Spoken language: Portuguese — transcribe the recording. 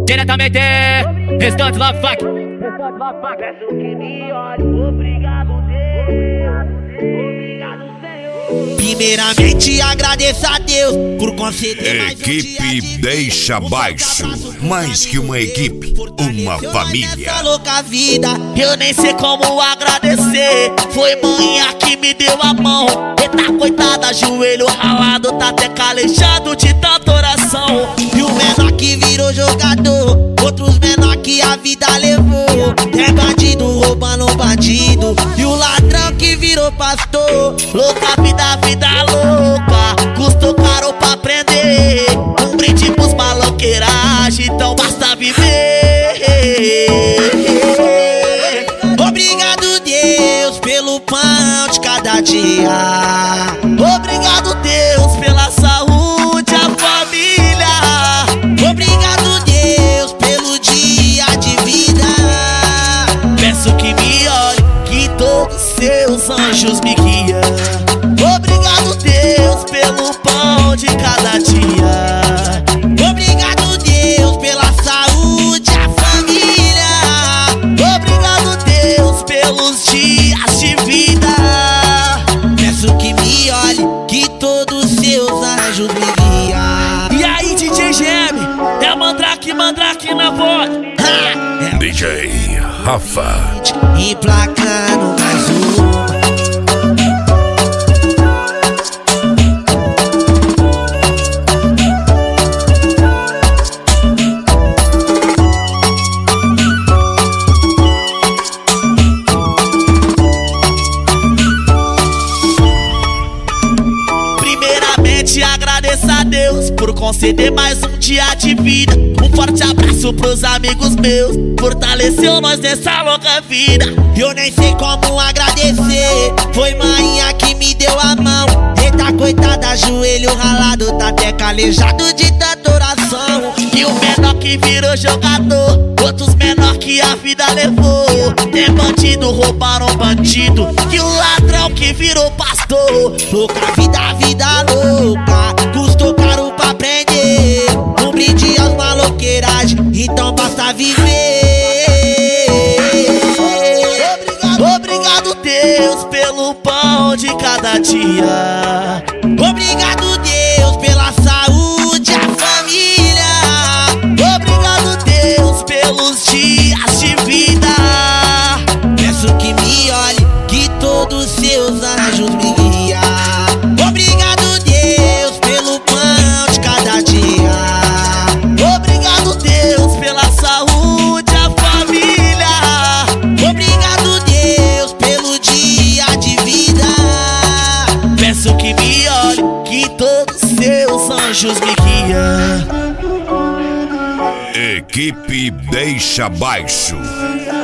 diretamente Restante Love Funk. Peço que me olhe, obrigado Deus, obrigado Senhor. Primeiramente agradeço a Deus por conceder mais um dia de Equipe vida. Deixa Baixo, mais que uma equipe, uma família. Nessa louca vida, eu nem sei como agradecer. Foi manhã que me deu a mão. Eita coitada, joelho ralado, tá até calejado de tanta oração. E o menor que virou jogador, outros menor que a vida levou. É bandido roubando bandido, e o ladrão que virou pastor. Louca vida, vida louca, custou caro pra aprender. Um brinde pros maloqueiragem, então basta viver. Obrigado Deus pelo pão de cada dia. Obrigado Deus pela saúde, a família. Obrigado Deus pelo dia de vida. Peço que me olhe, que todos seus anjos me guiam. Obrigado Deus pelo pão de cada dia. Obrigado Deus pela saúde, a família. Obrigado Deus pelos dias de vida. Peço que me olhe, que todos seus anjos me guiam. E aí DJ GM, é Mandrake, Mandrake na voz. DJ Rafa. Emplacando mais uma. Primeiramente agradeço a Deus por conceder mais um dia de vida. Um forte abraço pros amigos meus, fortaleceu nós nessa louca vida. Eu nem sei como agradecer, foi manhã que me deu a mão. Eita coitada, joelho ralado, tá até calejado de tanta oração. E o menor que virou jogador, outros menor que a vida levou. Tem bandido, roubaram bandido, e o ladrão que virou pastor. Louca vida, vida louca, custou caro pra aprender. Um brinde aos maloqueiragem, então basta viver. Obrigado Deus pelo pão de cada dia. Obrigado Deus pela saúde, a família. Obrigado Deus pelos dias de vida. Peço que me olhe, que todos seus anjos me guiam. Obrigado Deus pelo pão de cada dia. Obrigado Deus pela saúde, a família. Obrigado Deus pelo dia de vida. Peço que me olhe, que todos seus anjos me guiam. Equipe Deixa Baixo.